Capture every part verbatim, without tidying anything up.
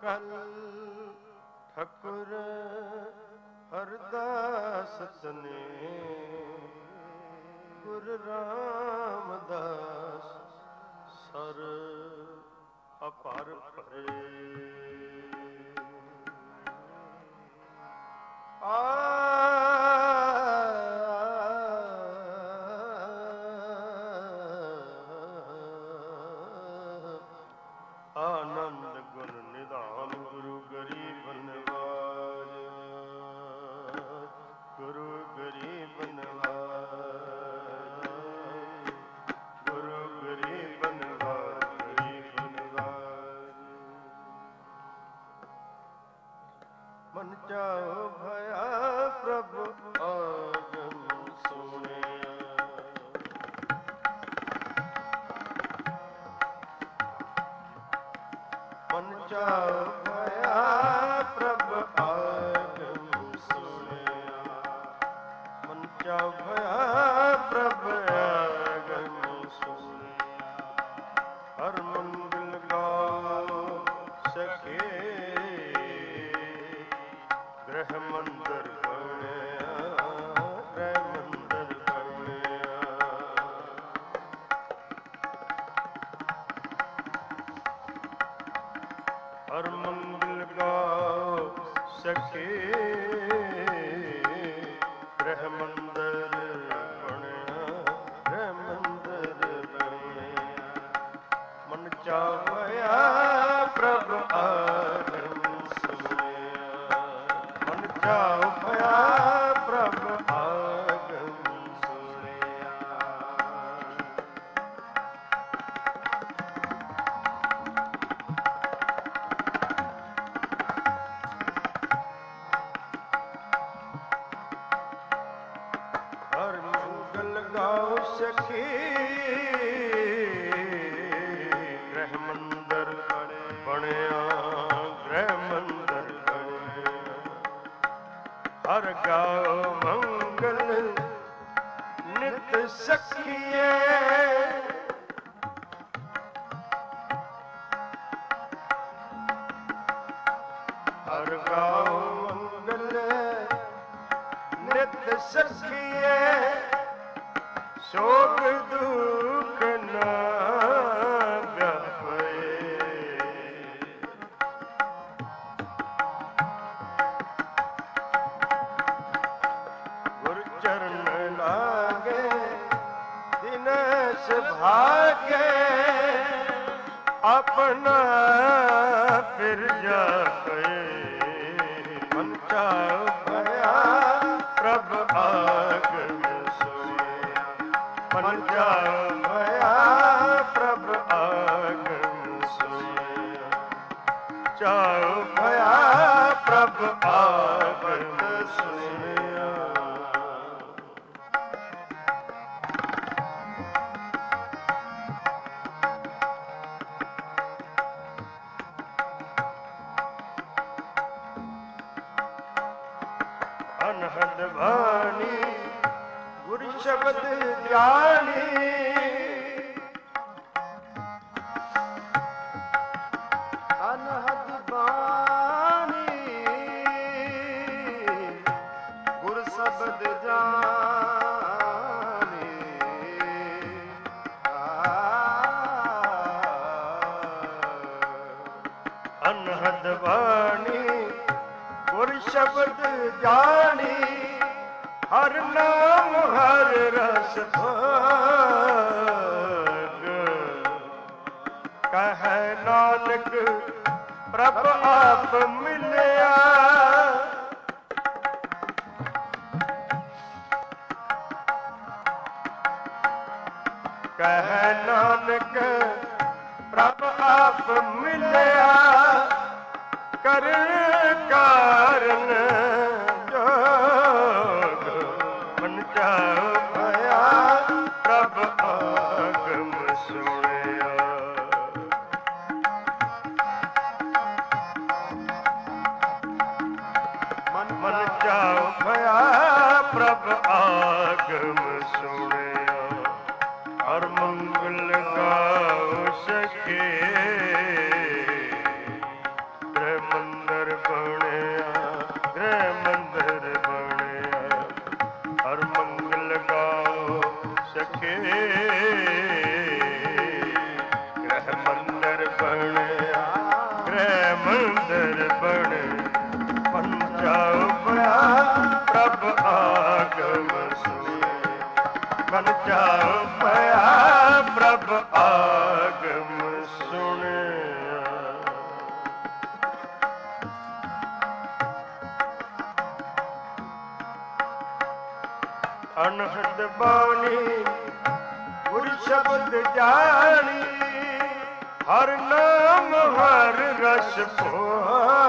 ਕਲ ਠਕੁਰ ਹਰਦਾਸ ਤਨੇ ਗੁਰ ਰਾਮਦਾਸ ਸਰ ਅਪਰ ਭਰੇ ਆ ਆਨੰਦ ਗੁਣ ਨਿਧਾਨ ਗੁਰੂ ਗਰੀਬ ਨਿਵਾਜ ਗੁਰੂ ਗਰੀਬ ਨਿਵਾਜ ਗੁਰੂ ਗਰੀਬ ਨਿਵਾਜ ਗਰੀਬ ਨਿਵਾਜ ਮਨ ਚਾਉ ਭਇਆ ਪ੍ਰਭ ਆਗਮ ਸੁਣਿਆ ਮਨ ਚਾਉ ਭਇਆ ਪ੍ਰਭ ਆਗਮ ਸੁਣਿਆ ਮਨ ਚਾਉ ਭਇਆ ਪ੍ਰਭ ਆਗਮ ਸੁਣਿਆ ਹਰ ਮੰਗਲ ਗਾਓ ਸਖੇ ਗ੍ਰਹਿ ਮੰਦਰ ਬਣਿਆ ਗ੍ਰਹਿ ਮੰਦਰ ਬਣਿਆ ਹਰ ਮੰਗਲ ਗਾਓ ਸਖੇ ਗ੍ਰਹਿ ਮੰਦਰ ਬਣਿਆ ਗ੍ਰਹਿ ਮੰਦਰ ਬਣਿਆ ਮਨ ਚਾਵਿਆ ਪ੍ਰਭ ਆਗਮ ਸੁਣਿਆ ਮਨ ਚਾਵਿਆ ਪ੍ਰਭ ਆਗਮ ਸੁਣਿਆ ਹਰ ਮੰਗਲ ਗਾਓ ਸਖੀ ਗ੍ਰਹਿ ਮੰਦਰ ਬਣਿਆ ਗ੍ਰਹਿ ਮੰਦਰ ਬਣਿਆ ਹਰ ਗਾਓ ਮੰਗਲ ਨਿਤ ਸਖੀਏ ਹਰ ਗਾਓ ਮੰਗਲ ਨਿਤ ਸਖੀਏ ਸੋਗ ਦੁਖ ਨਾ ਵਿਆਪੇ ਗੁਰ ਚਰਨ ਲਾਗੇ ਦਿਨ ਸੁਭਾਗੇ ਆਪਣਾ ਫਿਰ ਜਾਪੇ ਮਨ ਚਾਉ ਭਇਆ ਪ੍ਰਭ ਆਗਮ ਸੁਣਿਆ ਮਨ ਚਾਉ ਭਇਆ ਪ੍ਰਭ ਆਗਮ ਸੁਣਿਆ ਚਾਉ ਭਇਆ ਪ੍ਰਭ ਆਗਮ ਸੁਣਿਆ ਅਨਹਦ ਬਾਣੀ ਗੁਰ ਸ਼ਬਦ ਗਿਆਨੀ ਅਨਹਦ ਬਾਣੀ ਗੁਰ ਸ਼ਬਦ ਗਿਆਨੀ ਅਨਹਦ ਬਾਣੀ ਗੁਰ ਸ਼ਬਦ ਜਾਣੀ ਹਰ ਨਾਮ ਹਰ ਰਸ ਭੋਗ ਕਹੈ ਨਾਨਕ ਪ੍ਰਭ ਆਪ ਮਿਲਿਆ ਕਹੈ ਨਾਨਕ ਪ੍ਰਭ ਆਪ ਮਿਲਿਆ ਕਰਨ ਕਾਰਨ ਜੋਗ ਮਨ ਚਾਉ ਭਇਆ ਪ੍ਰਭ ਆਗਮ ਸੁਣਿਆ ਮਨ ਚਾਉ ਭਇਆ ਪ੍ਰਭ ਆਗਮ ਸੁਣਿਆ ਹਰ ਮੰਗਲ ਗਾਓ ਸਖੇ ਕੇ ਗ੍ਰਹਿ ਮੰਦਰ ਬਣਿਆ, ਗ੍ਰਹਿ ਮੰਦਰ ਬਣ ਪੰਜਾ ਪਿਆ ਪ੍ਰਭ ਆਗਮ ਸੁਣੇ, ਪੰਜਾ ਪਿਆ ਪ੍ਰਭ ਆਗਮ ਸੁਣਿਆ। ਅਨਹਦ ਬਾਣੀ ਗੁਰ ਸ਼ਬਦ ਜਾਣੀ, ਹਰ ਨਾਮ ਹਰ ਰਸ ਭੋਗ,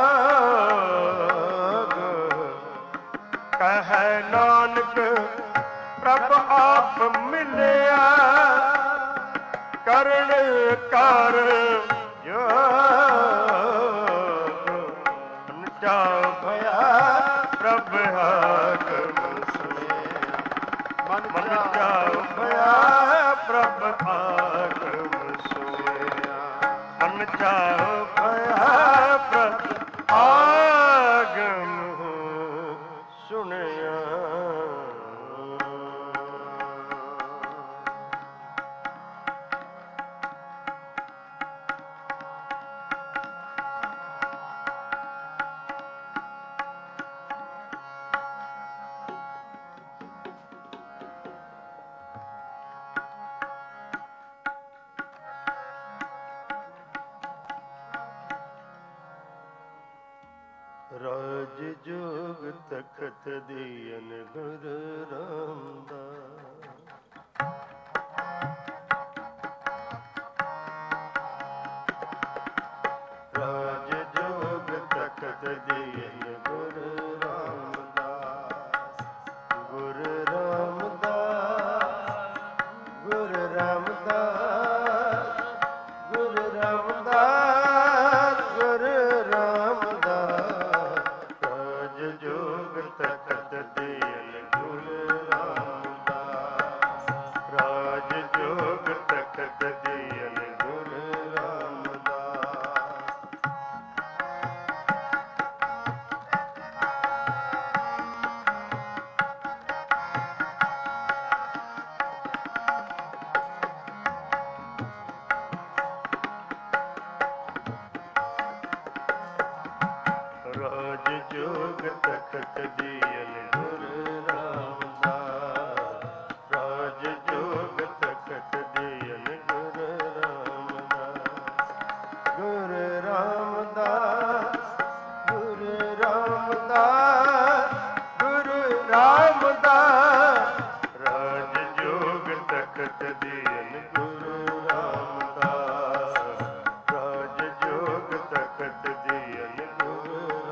ਕਹੈ ਨਾਨਕ ਪ੍ਰਭ ਆਪ ਮਿਲਿਆ, ਕਰਨ ਕਰ ਜੋਗ, ਅਨਚਾ ਭਇਆ ਪ੍ਰਭ ਆਗਮ ਸੁਣਿਆ, ਮਨ ਚਾ ਭਇਆ ਪ੍ਰਭ ਆਗਮ ਸੁਣਿਆ, ਮਨ ਚਾ ਭਇਆ ਪ੍ਰਭ ਆਗਮ ਸੁਣਿਆ। ਰਾਜ ਜੋਗ ਤਖਤ ਦੀਨ ਗੁਰ ਰਾਮਦਾਸ, ਰਾਜ ਜੋਗ ਤਖਤ ਦੀਨ ਗੁਰ ਰਾਮਦਾਸ, ਗੁਰ ਰਾਮਦਾਸ, ਗੁਰ ਰਾਮਦਾਸ, ਗੁਰ ਰਾਮਦਾਸ, ਗੁਰ ਰਾਮਦਾਸ, ਜੋਗ ਤਖਤ ਦੀਨ ਗੁਰ ਰਾਮਦਾਸ, ਰਾਜ ਜੋਗ ਤਖਤ ਦੀਨ ਗੁਰ ਰਾਮਦਾਸ। ਰਾਜ ਜੋਗ ਤਖਤ ਦੀਨ ਗੁਰ ਰਾਮਦਾਸ, ਰਾਜ ਜੋਗ ਤਖਤ ਦੀਨ ਗੁਰ ਰਾਮਦਾਸ, ਗੁਰ ਰਾਮਦਾਸ, ਗੁਰ ਰਾਮਦਾਸ, ਗੁਰ ਰਾਮਦਾਸ, ਰਾਜ ਜੋਗ ਤਖਤ ਦੀਨ ਗੁਰ ਰਾਮਦਾਸ, ਰਾਜ ਜੋਗ ਤਖਤ ਦੀਨ ਗੁਰ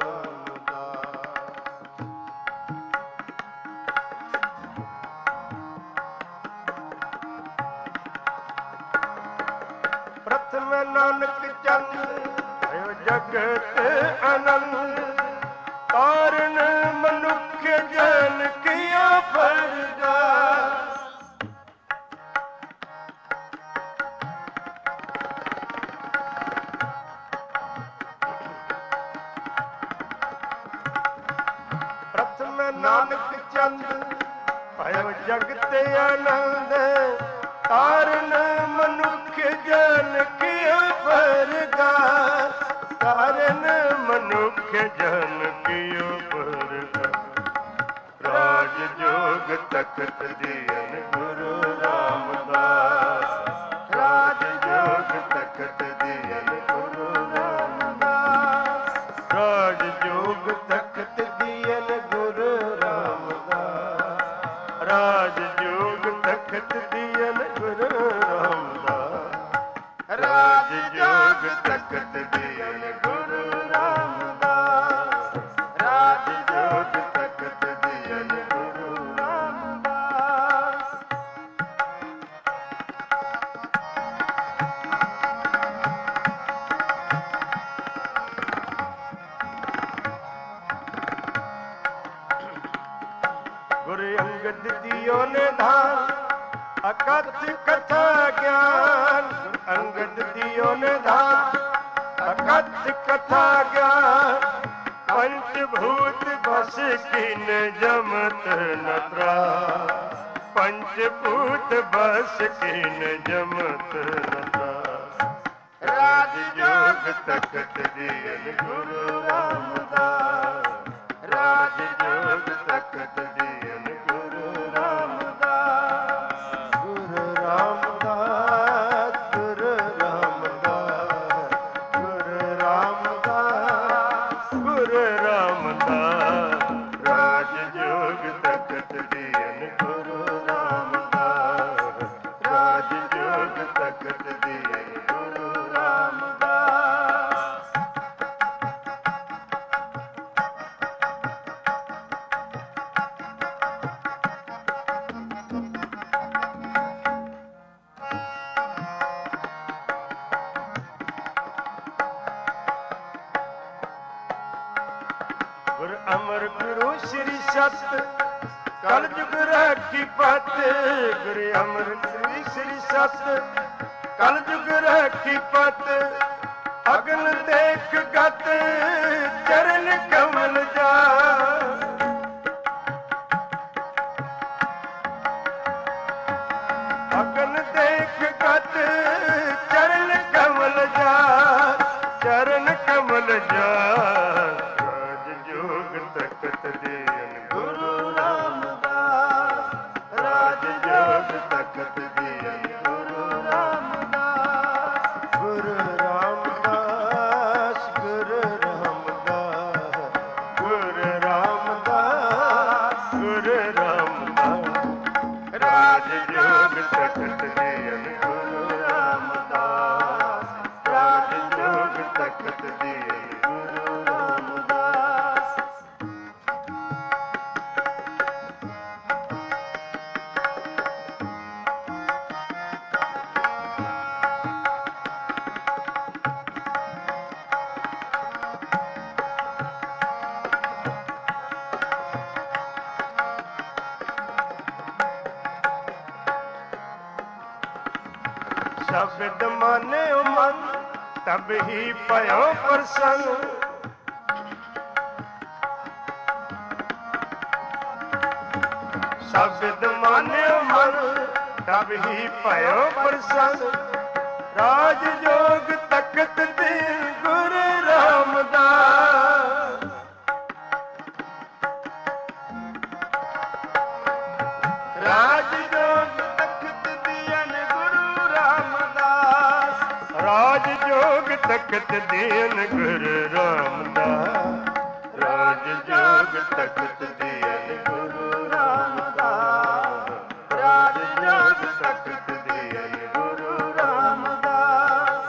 ਪ੍ਰਥਮ ਨਾਨਕ ਚੰਦ ਭਇਓ ਜਗਤ ਆਨੰਦ, ਕਾਰਨ ਮਨੁੱਖ ਜਨ ਕੀਆ ਪਰਦਾਸ, ਪ੍ਰਥਮ ਨਾਨਕ ਚੰਦ ਭਇਓ ਜਗਤ ਆਨੰਦ, ਕਾਰਨ ਮਨੁੱਖ ਜਨ ਕੀਆ ਪਰਦਾਸ, ਕਾਰਨ ਮਨੁੱਖ ਜਨ ਕੀਆ ਪਰਦਾਸ। ਰਾਜ ਜੋਗ ਤਖਤ ਦੀਨ ਗੁਰੂ ਰਾਮਦਾਸ, ਰਾਜ ਜੋਗ ਤਖਤ ਦੀਨ ਗੁਰੂ ਰਾਮਦਾਸ, ਰਾਜ ਜੋਗ ਤਖਤ ਦੀਨ ਗੁਰੂ ਰਾਮਦਾਸ, ਰਾਜ ਜੋਗ ਤਖਤ ਦੀਨ ਗੁਰੂ ਰਾਮਦਾਸ, ਰਾਜ ਜੋਗ ਤਖਤ ਦੀਨ ਗੁਰੂ ਰਾਮਦਾਸ, ਰਾਜ ਜੋਗ ਤਖਤ ਦੀਨ ਗੁਰੂ ਰਾਮਦਾਸ। ਗੁਰੂ ਅੰਗਦ ਦਿਓ ਨਿਧਾਨ, ਅਕਥ ਕਥਾ ਗਿਆਨ, ਅੰਗਦ ਦਿਓ ਨਿਧਾਨ, ਅਕਥ ਕਥਾ ਗਿਆਨ, ਪੰਚ ਭੂਤ ਬਸ ਕਿਨ ਜਮਤ ਨ ਤਰਾਸ, पंच भूत बस कीन जमत रतास। राज जोग तखत दियन गुरु रामदास। राज जोग तखत दियन गुरु रामदास। गुरु रामदास गुरु रामदास गुरु रामदास गुरु रामदास। राज जोग तखत दियन गुरु रामदास। राज जोग तखत दियन गुरु रामदास। गुर अमर गुरु श्री सत कल जुग रखी पत। गुर अमर श्री श्री सत कल जुग रखी पत। अगन देख गत चरण कमल जा। अगन देख गत चरण कमल जा। चरण कमल जा। राज जोग तखत दियन गुरु रामदास। राज जोग तखत दियन गुरु रामदास। गुरु रामदास गुरु रामदास गुरु रामदास गुरु रामदास। राज जोग तखत दियन गुरु रामदास। राज जोग तखत दियन गुरु रामदास। शब्द मान्यो मन तब ही पयो प्रसन्न। शब्द मान्यो मन तब ही पयो प्रसन्न। राज जोग तखत दियन गुरु रामदास। राज जोग तखत दियन गुरु रामदास। राज जोग तखत दियन गुरु रामदास। राज जोग तखत दियन गुरु रामदास। राज जोग तखत दियन गुरु रामदास।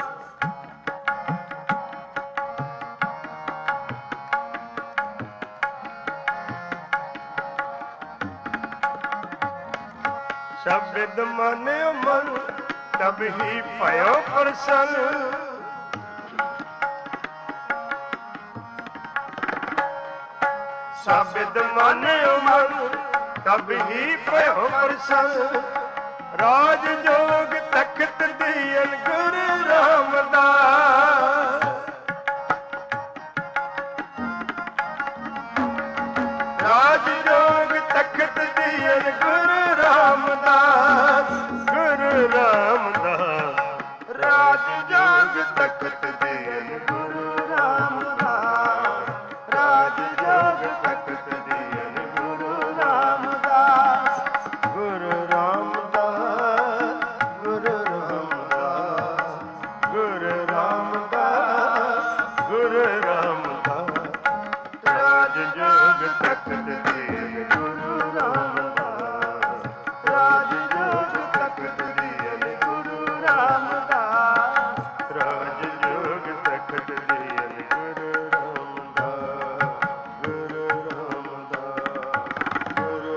शब्द मान्यो मन तब ही पयो प्रसन्न। शब्द मान्यो मन तब ही पयो प्रसन्न। राज जोग तखत दियन गुरु रामदास। राज जोग तखत दियन गुरु रामदास। गुरु रामदास। राज जोग तखत दियन गुरु रामदास। राज जोग तखत दियन गुरु रामदास। गुरु रामदास गुरु रामदास गुरु रामदास गुरु रामदास। राज जोग तखत दियन गुरु रामदास। राज जोग तखत दियन गुरु रामदास। राज जोग तखत दियन गुरु रामदास। गुरु रामदास गुरु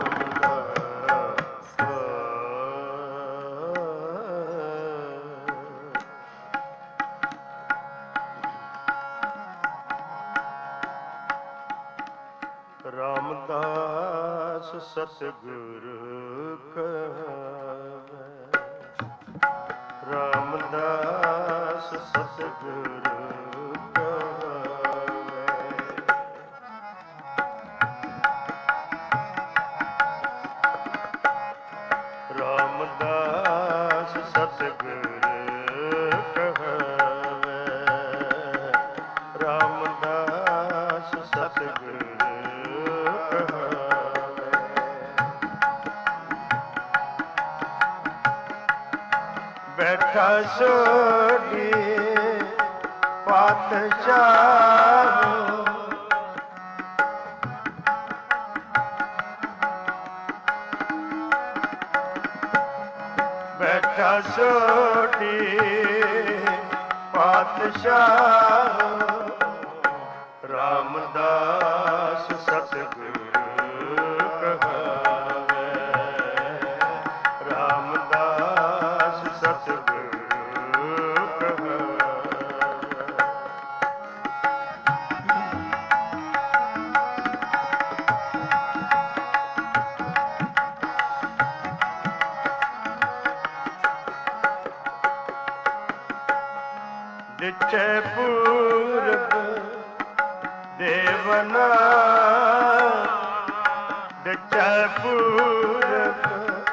रामदास। रामदास सतगुरु कहावे। रामदास सतगुरु कहावे। ਬੈਠਾ ਸੋਢੀ ਪਾਤਸ਼ਾਹ ਬੈਠਾ ਸੋਢੀ ਪਾਤਸ਼ਾਹ ਰਾਮਦਾਸ ਸਤਿਗੁਰੂ ਕਹਾਵੇ ਰਾਮਦਾਸ ਸਤਿਗੁਰੂ ਕਹਾਵੇ ਜਿੱਥੇ ਪੂਰਬ ਦੇਵਨਾ ਜਿੱਥੇ ਪੂਰਬ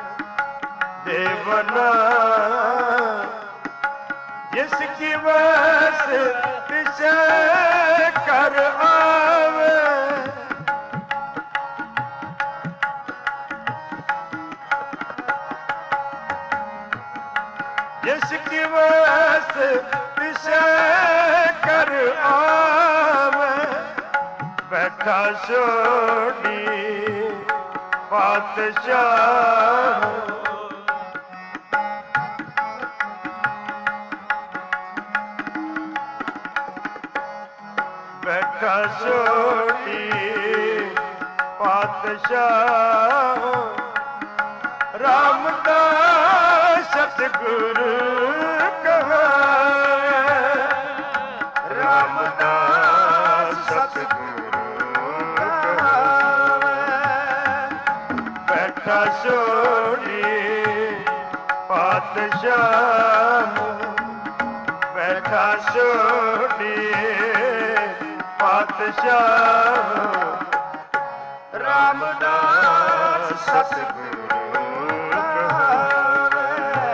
ਦੇਵਨਾ ਜਿਸ ਕੀ ਵਸ ਤਿਸੇ ਕਰ ਆਵੇ ਜਿਸ ਕੀ ਵਸ ਤਿਸੇ ਕਰ ਆਵੇ ਬੈਠਾ ਸੋਢੀ ਪਾਤਸ਼ਾਹ ਬੈਠਾ ਸੋਢੀ ਪਾਤਸ਼ਾਹ ਰਾਮਦਾਸ ਸਤਿਗੁਰੂ ਕਹਾਵੇ ਰਾਮਦਾਸ ਸਤਿਗੁਰੂ ਕਹਾਵੇ ਬੈਠਾ ਸੋਢੀ ਪਾਤਸ਼ਾਹ ਬੈਠਾ ਸੋਢੀ ਪਾਤਸ਼ਾਹ ਰਾਮਦਾਸ ਸਤਿਗੁਰੂ ਕਹਾਵੇ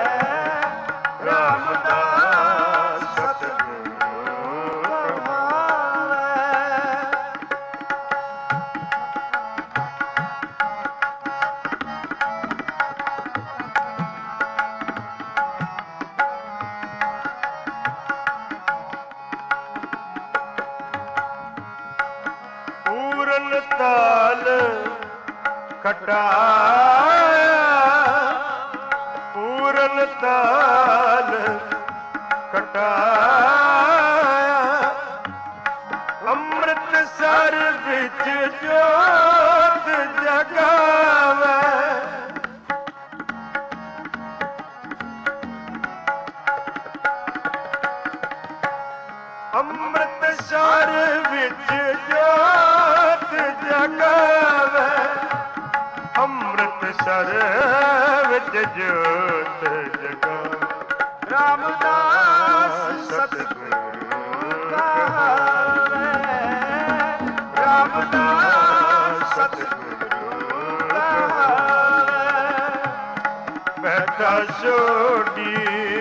ਰਾਮਦਾਸ ਸਤਿਗੁਰੂ ਕਹਾਵੇ ਪੂਰਨ ਤਾਲ ਕਟਾਇਆ ਪੂਰਨ ਤਾਲ ਕਟਾਇਆ ਅੰਮ੍ਰਿਤਸਰ ਵਿੱਚ ਜੋਤ ਜਗਾਵੇ ਅੰਮ੍ਰਿਤਸਰ ਵਿੱਚ ਜੋਤ ਜਗਾਵੇ ਅੰਮ੍ਰਿਤਸਰ ਵਿੱਚ ਜੋਤ ਜਗਾਵੇ ਰਾਮਦਾਸ ਸਤਿਗੁਰੂ ਕਹਾਵੇ ਰਾਮਦਾਸ ਸਤਿਗੁਰੂ ਕਹਾਵੇ ਬੈਠਾ ਸੋਢੀ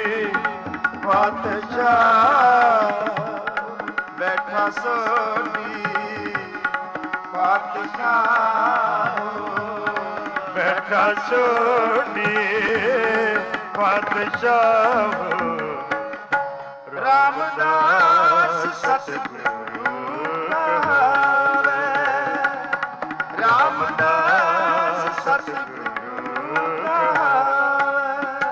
ਪਾਤਸ਼ਾਹ ਬੈਠਾ ਸੋਢੀ ਪਾਤਸ਼ਾਹ ਬੈਠਾ ਸੋਢੀ ਪਾਤਸ਼ਾਹ ਰਾਮਦਾਸ ਸਤਿਗੁਰੂ ਕਹਾਵੇ ਰਾਮਦਾਸ ਸਤਿਗੁਰੂ ਕਹਾਵੇ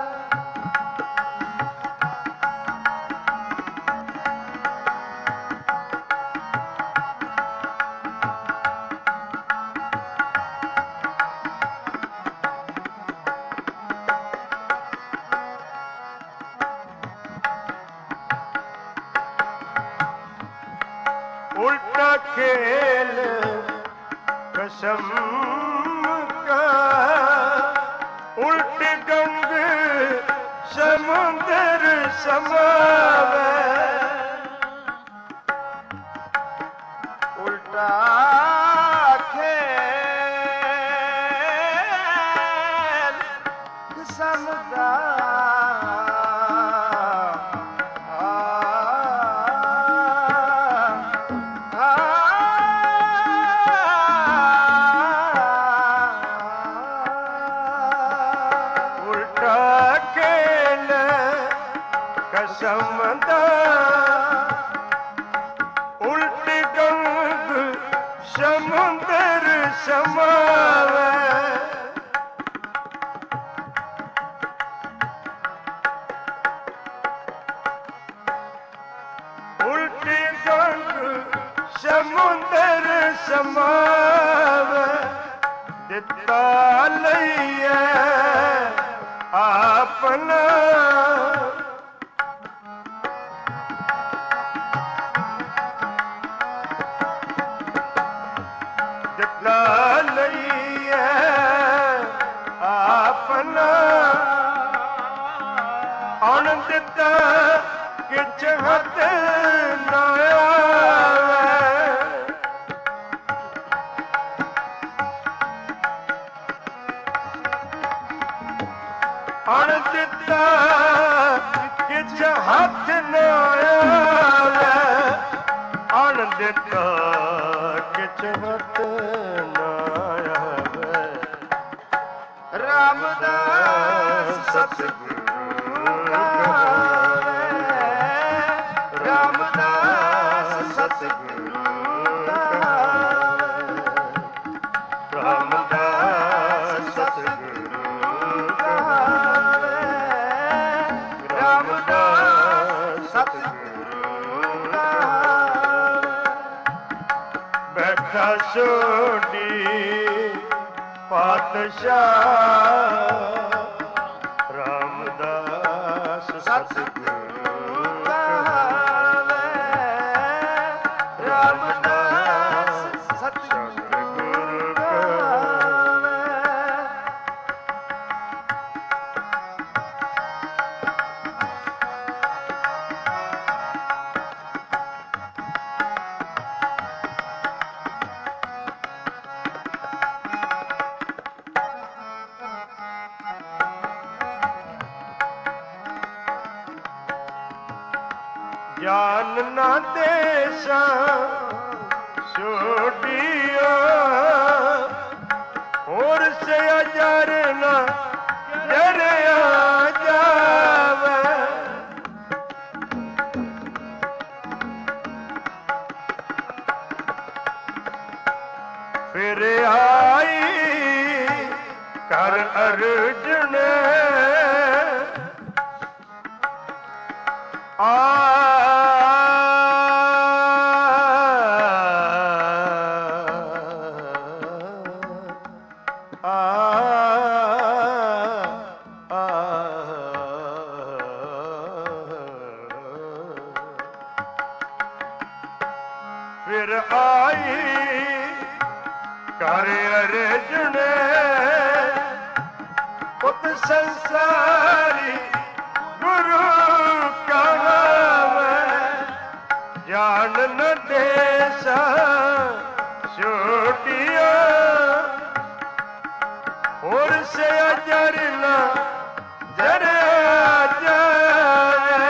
उल्टा खेल कसम का उल्ट गंग समुंदर समावे उल्टा खेल कसम का ਸਮਦਾ ਉਲਟੀ ਗੰਗ ਸਮੁੰਦਰ ਸਮਾਵੇ ਉਲਟੀ ਗੰਗ ਸਮੁੰਦਰ ਸਮਾਵੇ ਦਿੱਤਾ ਲਈਏ ਆਪਣਾ ਦਿੱਤਾ ਲਈਏ ਆਪਣਾ ਅਣ ਦਿੱਤਾ ਕਿਛ ਹੱਥ ਨਾ ਆਵੇ ਅਣ ਦਿੱਤਾ ਕਿਛ ਹੱਥ ਨਾ ਆਵੇ ਅਣ ਦਿੱਤਾ ਕਿਛ ਹੱਥ ਨਾ ਆਵੇ ਰਾਮਦਾਸ ਸਤਿਗੁਰੂ ਕਹਾਵੇ ਰਾਮਦਾਸ ਸਤਿਗੁਰੂ ਕਹਾਵੇ ਰਾਮਦਾਸ ਸਤਿਗੁਰੂ ਕਹਾਵੇ ਰਾਮਦਾਸ ਸਤਿਗੁਰੂ ਕਹਾਵੇ ਬੈਠਾ ਸੋਢੀ ਪਾਤਸ਼ਾਹ ਰਾਮਦਾਸ ਸਤਿਗੁਰੂ ਕਹਾਵੇ ਰਾਮਦਾਸ ਸਤਿਗੁਰੂ ਕਹਾਵੇ ਜਾਨ ਨਾ ਦੇਸਾਂ ਛੋਟੀਓ ਹੋਰ ਸੇ ਅਜਰ ਨਾ ਜਰਿਆ ਜਾਵੇ ਫਿਰ ਆਈ ਕਰ ਅਰਜਨ ਆ ਫਿਰ ਆਈ ਕਰ ਅਰਜਨ ਪੁੱਤ ਸੰਸਾਰੀ ਗੁਰੂ ਕਹਾਵੇ ਜਾਨ ਨ ਦੇਸਾ ਛੋਟੀਓ ਹੋਰ ਸੇ ਅਜਰ ਨਾ ਜਰਿਆ ਜਾਵੇ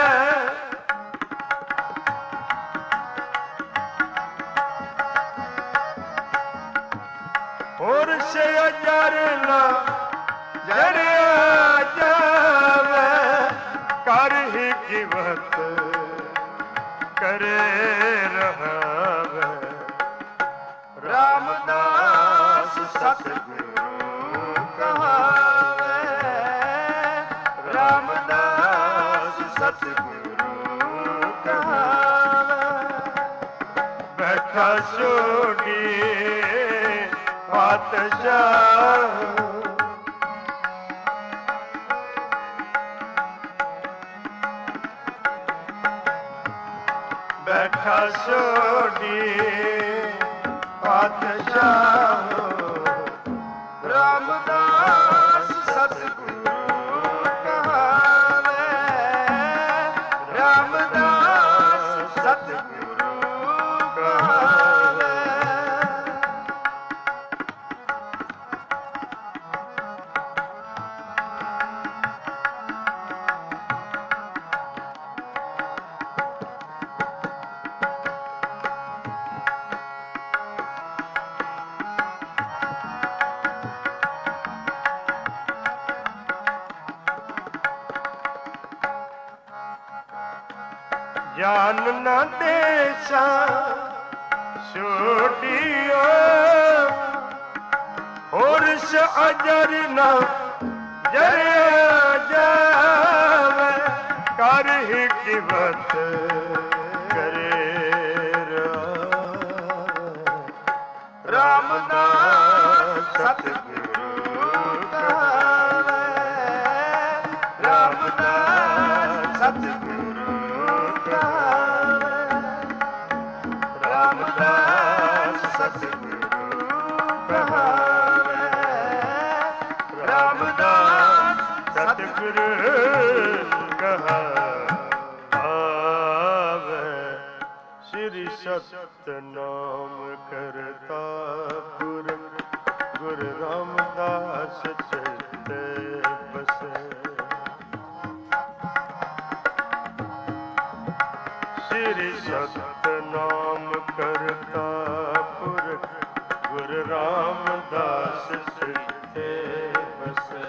ਹੋਰ ਸੇ ਅਜਰ ਨਾ ਜਰਿਆ ਜਾਵੇ ਕਰ ਹੀ ਕੀਮਤ ਕਰੇ ਰਹਾਵੇ ਰਾਮਦਾਸ ਸਤਿਗੁਰੂ ਕਹਾਵੇ ਰਾਮਦਾਸ ਸਤਿਗੁਰੂ ਕਹਾਵੇ ਬੈਠਾ ਸੋਢੀ ਪਾਤਸ਼ਾਹ ਬੈਠਾ ਸੋਢੀ ਪਾਤਸ਼ਾਹ ਰਾਮਦਾਸ ਸਤਿਗੁਰੂ ਕਹਾਵੇ ਰਾਮਦਾਸ ਸਤਿਗੁਰੂ ਕਹਾਵੇ ਜਾਨ ਨਾ ਦੇਸਾ ਛੋਟਿਓ ਹੋਰ ਸ ਅਜਰ ਨਾ ਜਰਿਆ ਜਾਵੇ ਕਰ ਹਿਕਮਤ ਕਰੇ ਰਾਮਦਾਸ ਸਤਿਗੁਰੂ ਕਹਾਵੇ ਰਾਮਦਾਸ ਸਤਿਗੁਰੂ ਕਹਾਵੇ ਰਾਮਦਾਸ ਸਤਿਗੁਰੂ ਕਹਾਵੇ ਰਾਮਦਾਸ ਸਤਿਗੁਰੂ ਕਹਾਵੇ ਸ੍ਰੀ ਸਤਨਾਮ ਕਰਤਾ ਪੁਰਖ ਗੁਰੂ ਰਾਮਦਾਸ ਚਿਤ ਬਸੈ ਸ੍ਰੀ ਸਤਨਾਮ ਕਰਤਾ ਪੁਰਖ ਗੁਰੂ ਰਾਮਦਾਸ ਚਿਤ ਬਸੈ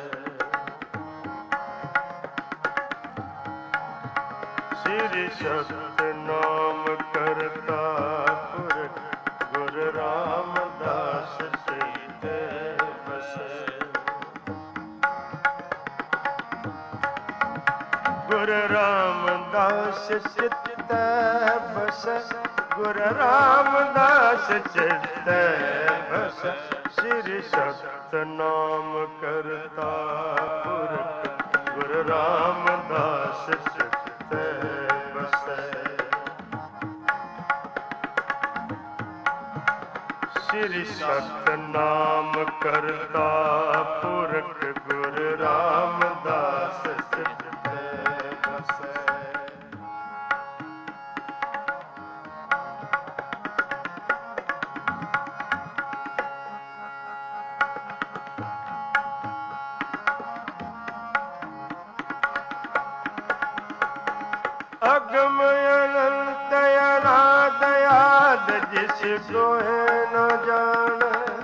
ਸ੍ਰੀ ਸਤਨਾਮ ਕਰਤਾ ਪੁਰਖ ਗੁਰੂ ਰਾਮਦਾਸ ਚਿਤ ਬਸੈ ਗੁਰੂ ਰਾਮਦਾਸ ਚਿਤ ਬਸੈ ਗੁਰੂ ਰਾਮਦਾਸ ਚਿਤ ਬਸੈ ਸ੍ਰੀ ਸਤਨਾਮ ਕਰਤਾ ਪੁਰਖ ਗੁਰੂ ਰਾਮਦਾਸ ਚਿਤ ਬਸੈ ਸ੍ਰੀ ਸਤਨਾਮ ਕਰਤਾ ਪੁਰਖ ਗੁਰੂ ਰਾਮਦਾਸ ਚਿਤ ਬਸੈ ਅਗਮ ਅਨੰਤ ਅਨਾਦ ਆਦ ਜਿਸ ਕੋ ਹੈ ਨ ਜਾਣੈ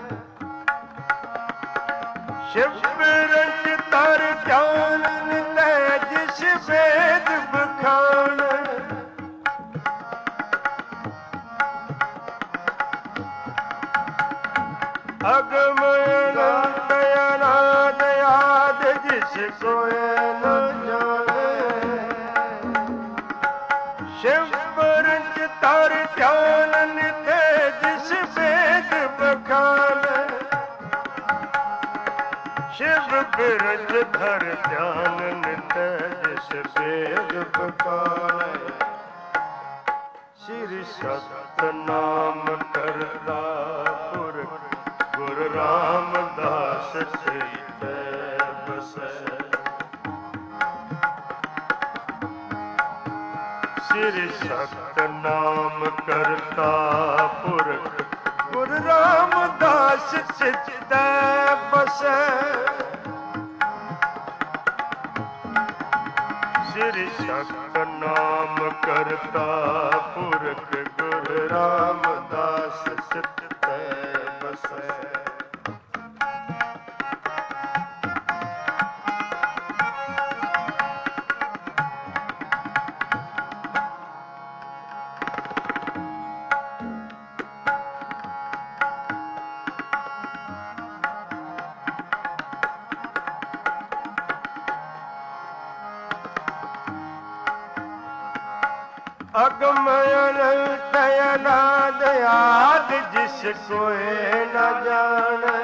ਸ਼ਿਵ ਰੰਚ ਤਰ ਧਿਆਨ ਨਿਤੈ ਜਿਸ ਵੇਦ ਬਖਾਣੈ ਅਗਮ ਅਨੰਤ ਅਨਾਦ ਆਦ ਜਿਸ ਕੋ ਹੈ ਨ ਜਾਣੈ ਸ਼ਿਵ ਰੰਚ ਤਰ ਧਿਆਨ ਨਿਤੈ ਜਿਸ ਵੇਦ ਬਖਾਣੈ ਸ਼ਿਵ ਬਿਰਜ ਧਰ ਧਿਆਨ ਨਿਤੈ ਜਿਸ ਵੇਦ ਬਖਾਣੈ ਸ੍ਰੀ ਸਤਨਾਮ ਕਰਤਾ ਪੁਰਖ ਗੁਰੂ ਰਾਮਦਾਸ ਚਿਤ ਬਸੈ ਸ੍ਰੀ ਸਤਨਾਮ ਕਰਤਾ ਪੁਰਖ ਗੁਰੂ ਰਾਮਦਾਸ ਚਿਤ ਬਸੈ ਸ੍ਰੀ ਸਤਨਾਮ ਕਰਤਾ ਪੁਰਖ ਗੁਰੂ ਰਾਮਦਾਸ ਚਿਤ ਬਸੈ ਅਗਮ ਅਨੰਤ ਅਨਾਦ ਆਦ ਜਿਸ ਕੋਇ ਨ ਜਾਣੈ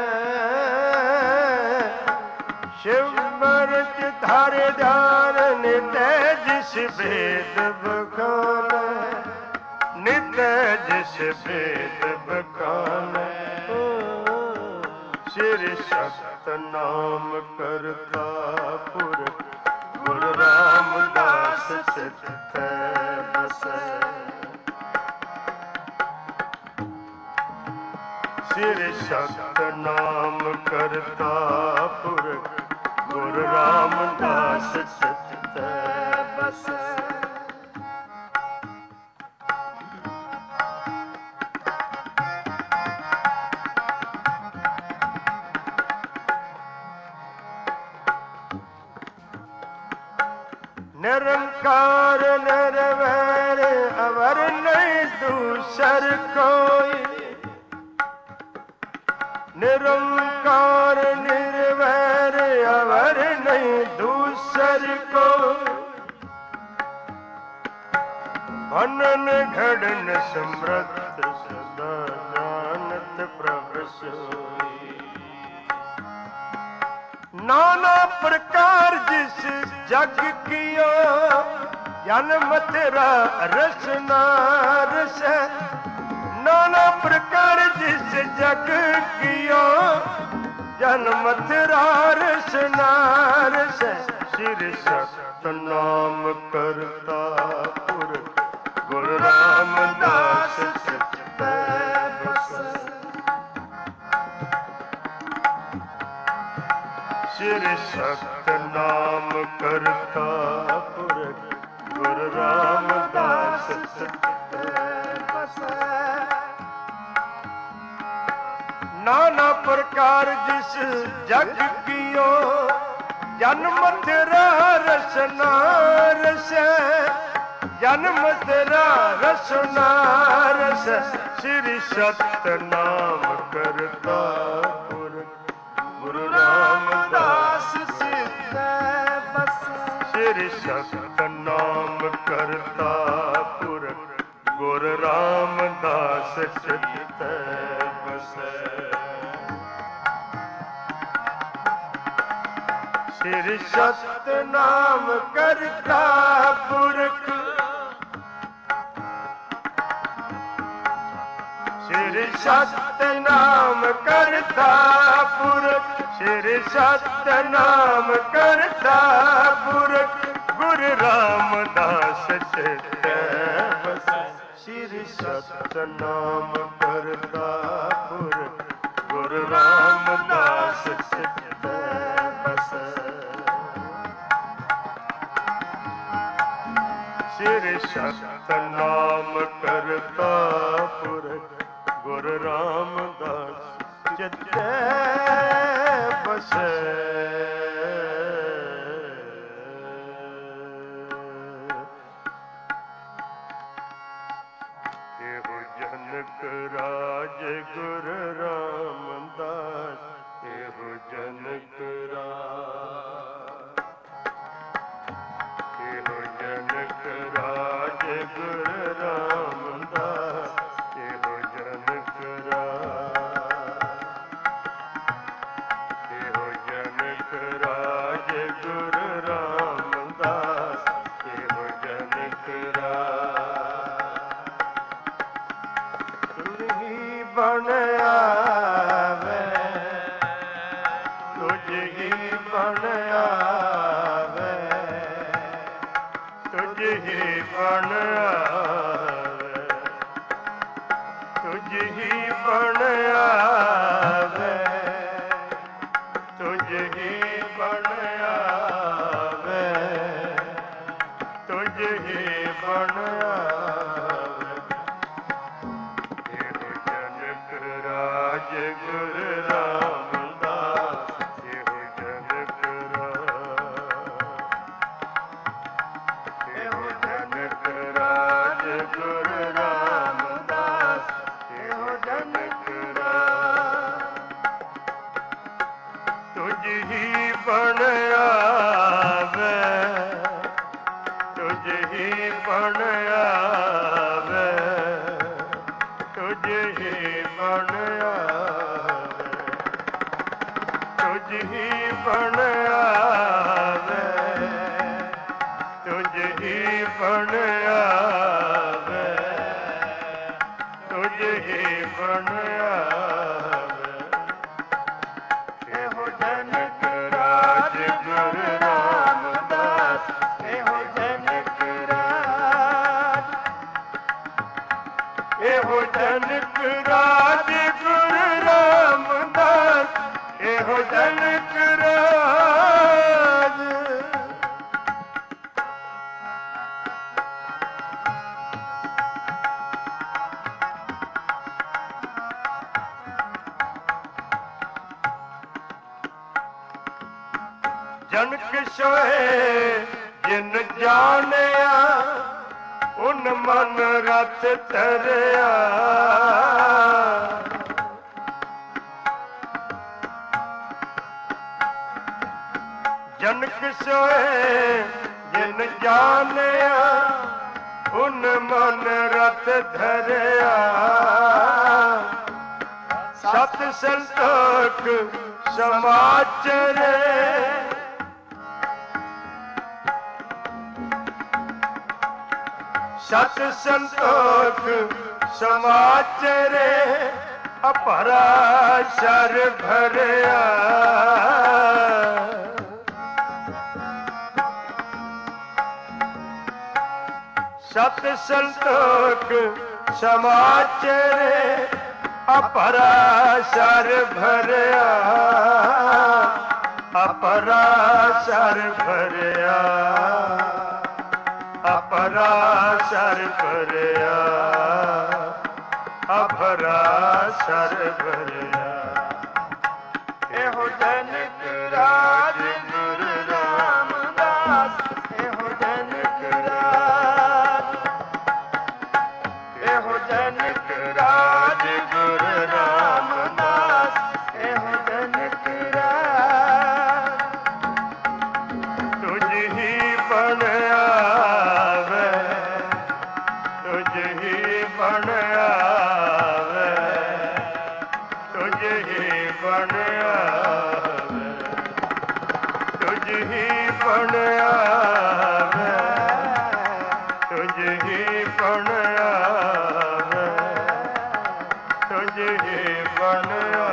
ਸ਼ਿਵ ਬਰਚ ਧਰ ਧਿਆਨ ਨਿਤੈ ਜਿਸ ਵੇਦ ਬਖਾਣੈ ਨਿਤੈ ਜਿਸ ਵੇਦ ਬਖਾਣੈ ਸ੍ਰੀ ਸਤਨਾਮ ਕਰਤਾ ਪੁਰਖ ਗੁਰੂ ਰਾਮਦਾਸ ਚਿਤ ਬਸੈ ਸ੍ਰੀ ਸਤਨਾਮ ਕਰਤਾ ਪੁਰਖ ਗੁਰੂ ਰਾਮਦਾਸ ਚਿਤ ਬਸੈ निरंकार निर्वैर अवर नहीं दूसर कोई। निरंकार निर्वैर अवर नहीं दूसर कोई। भनन घड़न समृत सदा जानत प्रभ सोई। नाना प्रकार जिस जग कियो जन मथुरा रसना रस। नाना प्रकार जिस जग कियो जन मथुरा रसना रस। श्री सतनाम करता पुरख गुरु रामदास चित्त बसै। श्री सतनाम करता पुरख गुरु रामदास चित्त बसै। नाना प्रकार जिस जग कियो जन मथुरा रसना रस। जन मथुरा रसना रस। श्री सतनाम करता पुरख गुरु रामदास चित्त बसै। श्री सतनाम करता पुरख गुरु रामदास चित्त बसै। श्री सतनाम करता पुरख। श्री सतनाम करता पुरख। श्री सतनाम करता पुरख गुरु रामदास चित्त बसै। श्री सतनाम करता पुरख गुरु रामदास चित्त बसै। श्री सतनाम करता पुरख गुरु रामदास चित्त बसै। एहो जनक राज गुरु रामदास। एहो जनक राज। एहो जनक राज गुरु रामदास। एहो जनक राज। एहो जनक राज गुरु रामदास। एहो जनक राज। तुझी बन आवे तुझी बन आवे। तुझी बन आवे तुझी बन आवे। तुझी बन आवे तुझी बन आवे। एहो जनक राज गुरु रामदास। एहो जनक राज। एहो जनक राज गुरु रामदास। एहो जनक राज। तुझी बन आवे तुझी बन आवे। तुझी बन आवे तुझी बन आवे। तुझी बन आवे तुझी बन आवे। एहो जनक राज गुरु रामदास। एहो जनक राज। एहो जनक राज गुरु रामदास। एहो जनक राज। जनक सोए ਜਿਨ ਜਾਣਿਆ ਉਨ ਮਨ ਰਥ ਧਰਿਆ। ਜਨਕ ਸੋਏ ਜਿਨ ਜਾਣਿਆ ਉਨ ਮਨ ਰਥ ਧਰਿਆ। ਸਤ ਸੰਤੋਖ ਸਮਾਚਰੇ ਸਤ ਸੰਤੋਖ ਸਮਾਚਰੇ ਅਪਰਾ ਸਰ ਭਰਿਆ। ਸਤ ਸੰਤੋਖ ਸਮਾਚਰੇ ਅਪਰਾ ਸਰ ਭਰਿਆ। ਅਪਰਾ ਸਰ ਭਰਿਆ। ਅਪਰਾ ਸਰ ਭਰਿਆ। ਅਪਰਾ ਸਰ ਭਰਿਆ। ਇਹੋ ਜਨਕ ਰਾਜ ਗੁਰੂ ਰਾਮਦਾਸ। ਇਹੋ ਜਨਕ ਰਾਜ। ਇਹੋ ਜਨਕ ਰਾਜ ਗੁਰੂ ਰਾਮਦਾਸ। ਇਹੋ ਜਨਕ ਰਾਜ। ਤੁਝ ਹੀ ਬਣਿਆ ਤੁਝ ਹੀ ਬਣਿਆ ਤੁਝ ਹੀ ਬਣਿਆ ਤੁਝ ਹੀ ਬਣਿਆ ਤੁਝ ਹੀ ਬਣਿਆ ਤੁਝ ਹੀ ਬਣਿਆ।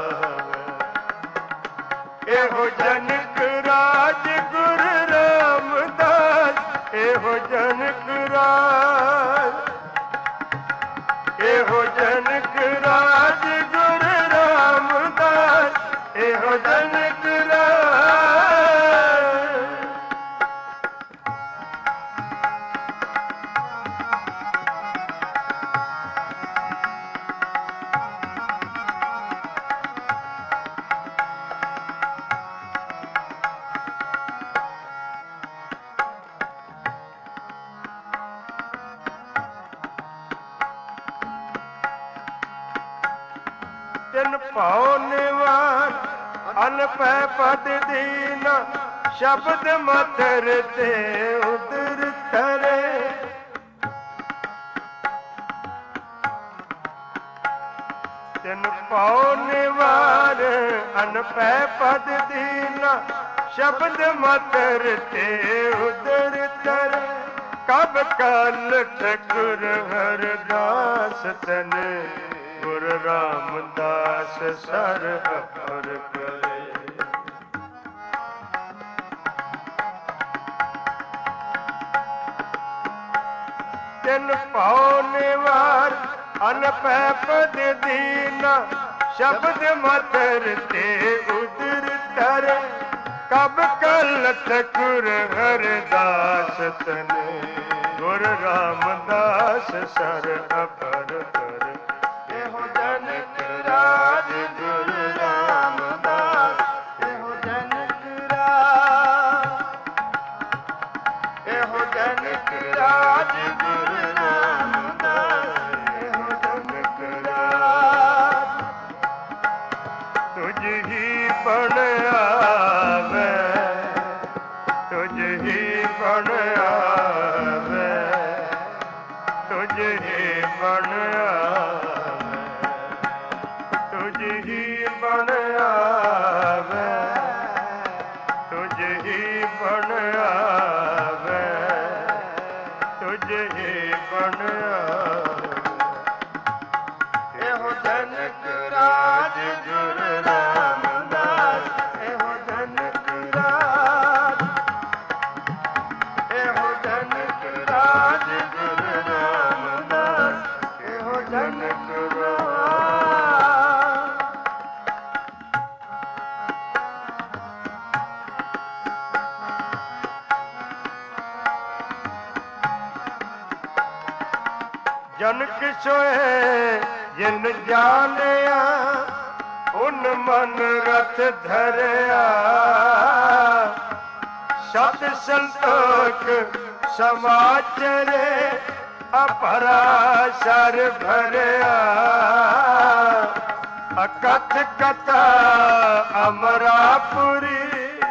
ਇਹੋ ਜਨਕ ਰਾਜ ਗੁਰੂ ਰਾਮਦਾਸ। ਇਹੋ ਜਨਕ ਰਾਜ। ਇਹੋ ਜਨਕ ਰਾਜ ਗੁਰੂ ਰਾਮਦਾਸ। ਇਹੋ ਜਨਕ ਰਾਜ। ਤਿਨ ਭਾਉ ਨਿਵਾਰ ਅਨਪੈ ਪਦ ਦੀਨ। ਸ਼ਬਦ ਮਧਰ ਤੇ ਉਦਰ ਧਰੇ। ਤਿਨ ਭਾਉ ਨਿਵਾਰ ਅਨਪੈ ਪਦ ਦੀਨ। ਸ਼ਬਦ ਮਧਰ ਤੇ ਉਦਰ ਧਰੇ। ਕਬ ਕਲ ਠਕੁਰ ਹਰਦਾਸ ਤਨ ਗੁਰੂ ਰਾਮਦਾਸ ਸਰ ਅਪਰ ਕਰੇ। ਤਿਨ ਭਾਉ ਨਿਵਾਰ ਅਨਪੈ ਪਦ ਦੀਨ। ਸ਼ਬਦ ਮਧਰ ਤੇ ਉਦਰ ਧਰੇ। ਕਬ ਕਲ ਠਕੁਰ ਹਰਦਾਸ ਤਨ ਗੁਰੂ ਰਾਮਦਾਸ ਸਰ ਅਪਰ ਕਰੇ। ਇਹੋ ਜਨਕ ਰਾਜ ਗੁਰੂ ਰਾਮਦਾਸ। ਇਹੋ ਜਨਕ ਰਾਜ। ਇਹੋ ਜਨਕ ਰਾਜ ਗੁਰੂ ਰਾਮਦਾਸ। ਇਹੋ ਜਨਕ ਰਾਜ। ਤੁਝ ਹੀ ਬਣਿਆ ਤੁਝ ਹੀ ਬਣਿਆ ਤੁਝ ਹੀ ਬਣਿਆ ਤੁਝ ਹੀ ਬਣਿਆ ਤੁਝ ਹੀ ਬਣਿਆ ਤੁਝ ਹੀ ਬਣਿਆ। ਇਹੋ ਜਨਕ ਰਾਜ ਗੁਰੂ ਰਾਮਦਾਸ। ਇਹੋ ਜਨਕ ਰਾਜ। ਇਹੋ ਜਨਕ ਰਾਜ ਗੁਰੂ ਰਾਮਦਾਸ। ਇਹੋ ਜਨਕ ਰਾਜ। ਜਨਕ ਸੋਏ ਜਿਨ ਜਾਣਿਆ ਉਨ ਮਨ ਰਥ ਧਰਿਆ। ਸਤ ਸੰਤੋਖ ਸਮਾਚਰੇ ਅਪਰਾ ਸਰ ਭਰਿਆ ਅਕਥ ਕਥਾ ਅਮਰਾਪੁਰੀ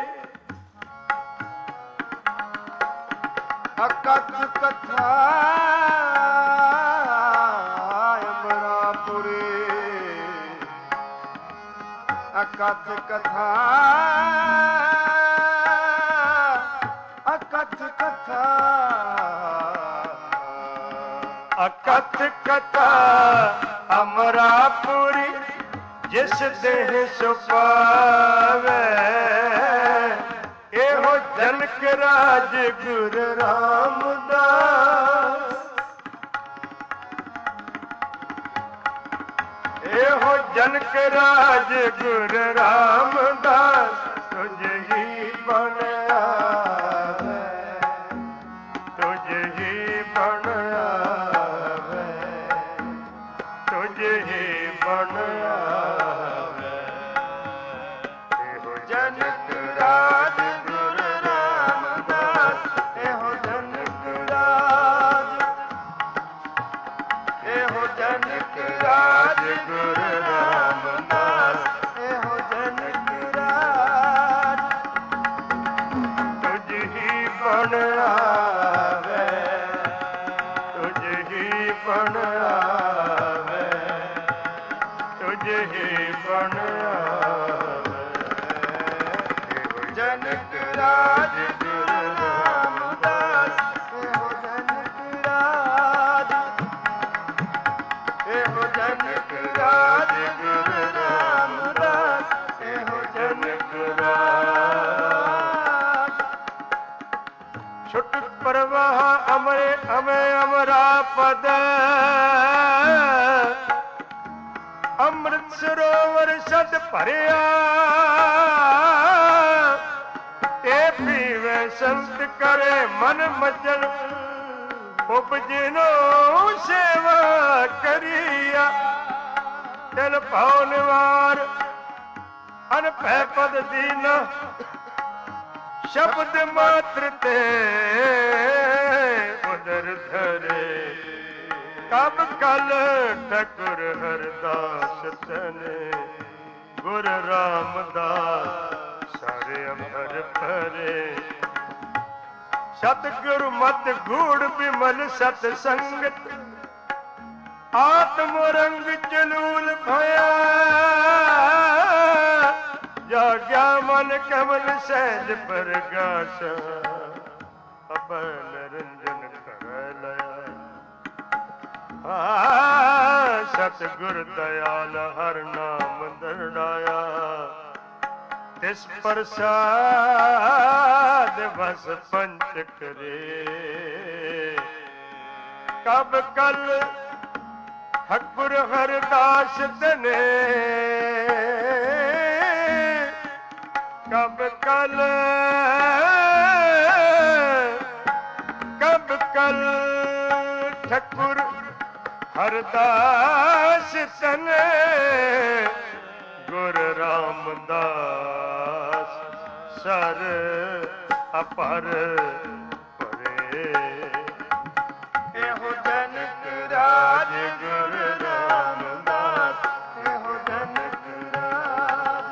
ਅਕਥ ਕਥਾ ਅਮਰਾਪੁਰੀ ਅਕਥ ਕਥਾ ਅਕਥ ਕਥਾ ਅਕਥ ਕਥਾ ਅਮਰਾਪੁਰੀ ਜਿਸ ਦੇਹ ਸੁਪਾਵੇ ਇਹੋ ਜਨਕ ਰਾਜ ਗੁਰੂ ਰਾਮਦਾਸ ਇਹੋ ਜਨਕ ਰਾਜ ਗੁਰੂ ਰਾਮਦਾਸ ਤੁਝ ਹੀ ਬਣਿਆ ਤੁਝ ਹੀ ਬਣਿਆ ਤੁਝ ਹੀ ਬਣਿਆ ਇਹੋ ਜਨਕ ਰਾਜ ਗੁਰੂ ਰਾਮਦਾਸ ਇਹੋ ਜਨਕ ਰਾਜ ਇਹੋ ਜਨਕ ਰਾਜ ਗੁਰੂ ਰਾਮਦਾਸ ਇਹੋ ਜਨਕ ਰਾਜ ਤੁਝ ਹੀ ਬਣਿਆ ਤੁਝ ਹੀ ਬਣਿਆ ਤੁਝ ਹੀ ਬਣਿਆ ਇਹੋ ਜਨਕ ਰਾਜ ਗੁਰੂ ਰਾਮਦਾਸ ਇਹੋ ਜਨਕ ਰਾਜ ਇਹੋ ਜਨਕ ਰਾਜ ਗੁਰੂ ਰਾਮਦਾਸ ਇਹੋ ਜਨਕ ਰਾਜ ਛੁਟ ਪ੍ਰਵਾਹ ਅਮਰੇ ਅਮੇ ਅਮਰਾ ਪਦ ਅੰਮ੍ਰਿਤ ਸਰੋਵਰ ਸਦ ਭਰਿਆ ਇਹ ਪੀਵੇ ਸੰਤ ਕਰੇ ਮਨ ਮਜਨ ਉਪਜਿਨੋ ਸੇਵਾ ਕਰੀਆ ਦਿਲ ਭਾਉ ਨਿਵਾਰ ਅਨਭੈ ਪਦ ਦੀਨ ਸ਼ਬਦ ਮਾਤਰ ਤੇ ਉਦਰ ਧਰੇ ਕਬ ਕਲ ਠਕੁਰ ਹਰਦਾਸ ਤਨੇ ਗੁਰ ਰਾਮਦਾਸ ਸਾਰੇ ਅੰਬਰ ਭਰੇ ਸਤਿਗੁਰ ਮਤ ਗੂੜ ਬਿਮਲ ਸਤ ਸੰਗਤ ਆਤਮ ਰੰਗ ਚਲੂਲ ਭਇਆ ਜਾਗਿਆ ਮਨ ਕਮਲ ਸਹਿਜ ਪ੍ਰਗਾਸ ਅਬੈ ਨਿਰੰਜਨ ਕਰ ਲਿਆ ਸਤਿਗੁਰ ਦਇਆਲ ਹਰ ਨਾਮ ਦਰੜਾਇਆ ਤਿਸ ਪ੍ਰਸਾਦ ਬਸ ਪੰਚ ਕਰੇ ਕਬ ਕਲ ਠਕੁਰ ਹਰਦਾਸ ਤਨੇ ਕਬ ਕਲ ਕਬ ਕਲ ਠਕੁਰ ਹਰਦਾਸ ਤਨੇ ਗੁਰ ਰਾਮਦਾਸ ਸਰ ਅਪਰ ਪਰੇ ਇਹੋ ਜਨਕ ਰਾਜ ਗੁਰੂ ਰਾਮਦਾਸ ਇਹੋ ਜਨਕ ਰਾਜ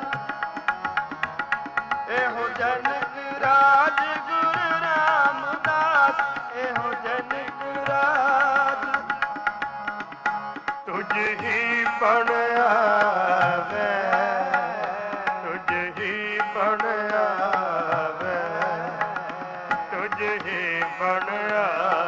ਇਹੋ ਜਨਕ ਰਾਜ ਗੁਰੂ ਰਾਮਦਾਸ ਇਹੋ ਜਨਕ ਰਾਜ ਤੁਝ ਹੀ ਬਣਿਆ ਵੇ ਤੁਝ ਹੀ ਬਣਿਆ ਵੇ ਤੁਝ ਹੀ ਬਣਿਆ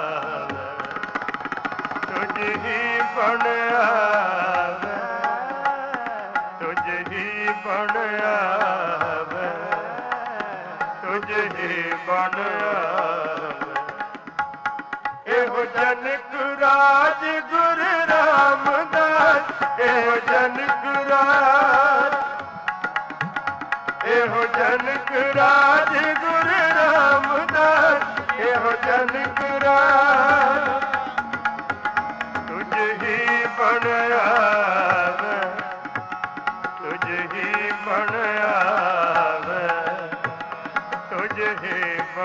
ਤੁਝ ਹੀ ਬਣਿਆ ਵੇ ਤੁਝ ਹੀ ਬਣਿਆ ਵੇ ਤੁਝ ਹੀ ਬਣਿਆ ਇਹੋ ਜਨਕ ਰਾਜ ਗੁਰੂ ਰਾਮਦਾਸ ਇਹੋ ਜਨਕ ਰਾਜ ਇਹੋ ਜਨਕ ਰਾਜ ਗੁਰੂ ਰਾਮਦਾਸ ਇਹੋ ਜਨਕ ਰਾਜ ਤੁਝ ਹੀ ਬਣਿਆ ਵੇ ਤੁਝ ਹੀ ਬਣਿਆ ਵੇ ਤੁਝ ਹੀ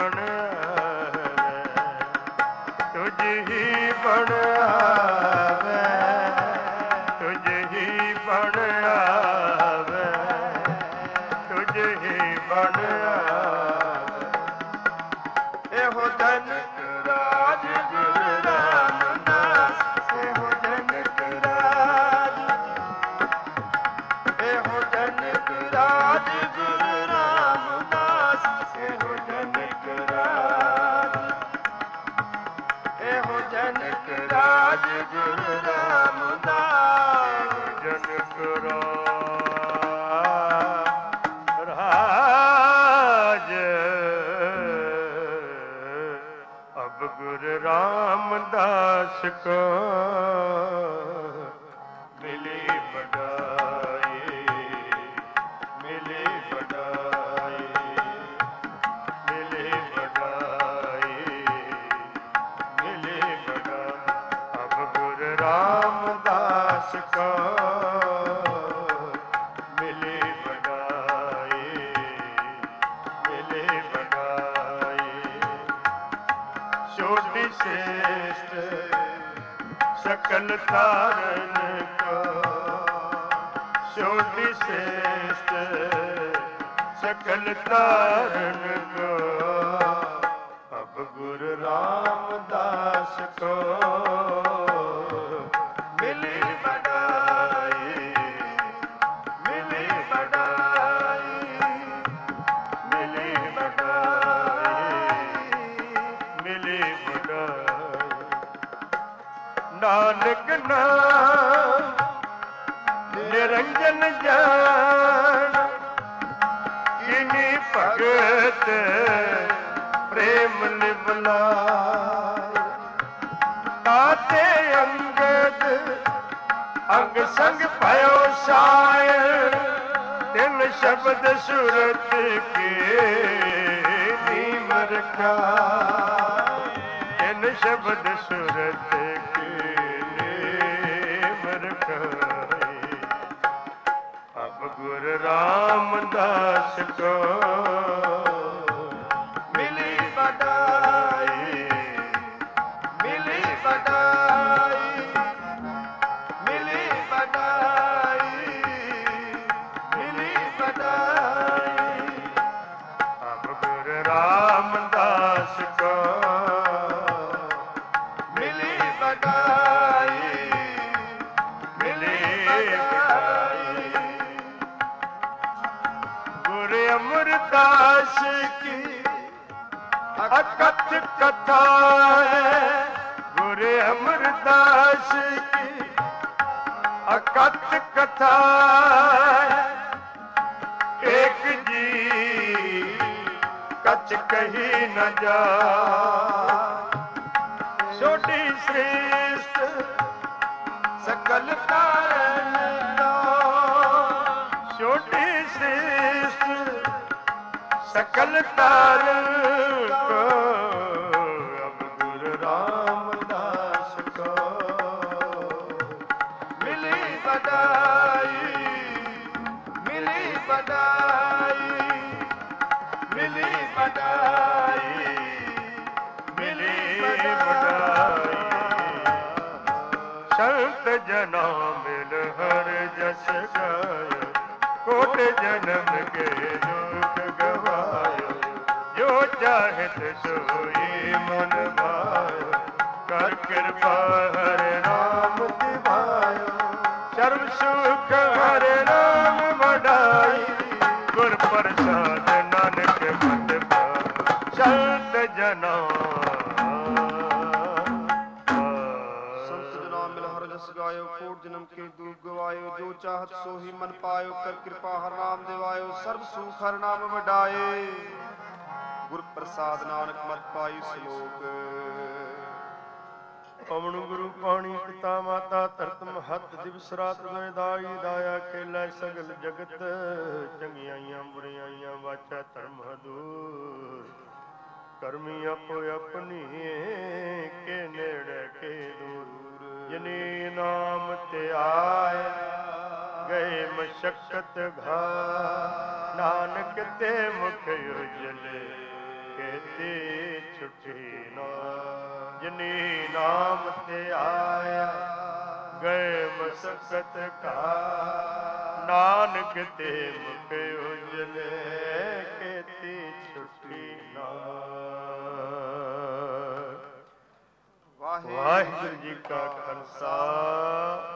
ਹੀ ਬਣ ਆਵੇ, ਤੁਝ ਹੀ ਬਣ ਆਵੇ, ਤੁਝ ਹੀ ਬਣ ਆਵੇ। ਇਹੋ ਜਨਕ ਰਾਜ ਗੁਰੂ ਰਾਮਦਾਸ, ਇਹੋ ਜਨਕ ਰਾਜ, ਇਹੋ ਜਨਕ ਰਾਜ ਗੁਰੂ ਰਾਮਦਾਸ, ਇਹੋ ਜਨਕ ਰਾਜ, ਇਹੋ ਜਨਕ ਰਾਜ ਗੁਰੂ ਰਾਮਦਾਸ, ਜਨਕ ਰਾਜ ਅਬ ਗੁਰੂ ਰਾਮਦਾਸ ਕੋ ਮਿਲੀ ਬੜਾਈ, ਮਿਲੀ ਬੜਾਈ, ਮਿਲੀ ਬੜਾਈ, ਮਿਲੀ ਬੜਾਈ। ਅਬ ਗੁਰੂ ਰਾਮਦਾਸ ਕੋ ਮਿਲੀ ਬੜਾਈ, ਮਿਲੀ ਬੜਾਈ। ਛੋਟੀ ਸ੍ਰੇਸ਼ਟ ਸਕਲ ਤਾਰਨ ਕੋ, ਛੋਟੀ ਸ੍ਰੇਸ਼ਟ ਸਕਲ ਤਾਰਨ ਕੋ, ਅਬ ਗੁਰੂ ਰਾਮਦਾਸ ਕੋ ਮਿਲੀ ਬੜਾਈ, ਮਿਲੀ ਬੜਾਈ, ਮਿਲੀ ਬੜਾਈ, ਮਿਲੀ ਬੜਾਈ। ਨਾਨਕ ਨਾਮ ਨਿਰੰਜਨ ਜਾਨ, ਕਿਨੀ ਭਗਤ ਪ੍ਰੇਮ ਨਿਵਲਾਇ। ਤਾਤੇ ਅੰਗਦ ਅੰਗ ਸੰਗ ਭਇਓ ਸਾਇਰ, ਤਿਨ ਸ਼ਬਦ ਸੁਰਤ ਕੇ ਨੀਮ ਰਖਾਇ, ਤਿਨ ਸ਼ਬਦ ਸੁਰਤ ਕੇ ਨੀਮ ਰਖਾਇ। ਅਬ ਗੁਰੂ ਰਾਮਦਾਸ ਕੋ ਮਿਲੀ ਬੜਾਈ, ਮਿਲੀ ਬੜਾਈ, ਮਿਲੀ ਬੜਾਈ, ਮਿਲੀ ਬੜਾਈ। ਅਬ ਗੁਰੂ ਰਾਮਦਾਸ ਕੋ ਮਿਲੀ ਬੜਾਈ, ਮਿਲੀ ਬੜਾਈ। ਗੁਰੂ ਅਮਰਦਾਸ ਕੀ ਅਕਥ ਕਥਾ ਹੈ, ਗੁਰੂ ਅਮਰਦਾਸ ਕੀ ਅਕਥ ਕਥਾ ਹੈ। ਏਕ ਜੀ ਕਛ ਕਹੀ ਨ ਜਾ, ਛੋਟੀ ਸ੍ਰੇਸ਼ਟ ਸਕਲ ਤਾਰਨ ਕੋ, ਛੋਟੀ ਸ੍ਰੇਸ਼ਟ ਸਕਲ ਤਾਰਨ ਕੋ, ਅਬ ਗੁਰੂ ਰਾਮਦਾਸ ਕੋ ਮਿਲੀ ਬੜਾਈ, ਮਿਲੀ ਬੜਾਈ, ਮਿਲੀ ਬੜਾਈ, ਮਿਲੀ ਬੜਾਈ। ਸੰਤ ਜਨਾ ਮਿਲ ਹਰ ਜਸ ਗਾਇ, ਕੋਟ ਜਨਮ ਕੇ ਦੁਖ ਗਵਾਇ। ਜੋ ਚਾਹਤ ਸੋਈ ਮਨ ਭਾਇ, ਕਰ ਕਿਰਪਾ ਹਰਿ ਨਾਮ ਦਿਵਾਇ। ਸਰਬ ਸੁਖ ਹਰਿ ਨਾਮ ਵਡਾਈ, ਗੁਰ ਪ੍ਰਸਾਦ ਨਾਨਕ ਮਤਿ ਪਾਇ। ਸੰਤ ਜਨਾ गायो, कोट जन्म के दुख गवायो। जो चाहत सोही मन पायो, कर कृपा हर नाम दिवायो। सर्व सुख हर नाम वडाए, गुर प्रसाद नानक मत पाई सलोक। पवन गुरु पाणी पिता माता धरत महत, दिवस रात दुनिदाई दाया खेलै सगल जगत। चंगियाइयां बुराइयां वाचा धर्म दूर, करमी आपो अपनी के नेड़े के दूर। जिने नाम ते आया गए मशक्कत घा, नानक ते मुख उजले ਕੇਤੀ ਛੁੱਟੀ ਨਾ। ਜਿਨੀ ਨਾਮ ਤੇ ਆਇਆ ਗਏ ਮਸਕਤ ਕਾ। ਨਾਨਕ ਤੇ ਮੁਖ ਉਜਲੇ ਕੇਤੀ ਛੁੱਟੀ ਨਾ। ਵਾਹਿਗੁਰੂ ਜੀ ਕਾ ਖਾਲਸਾ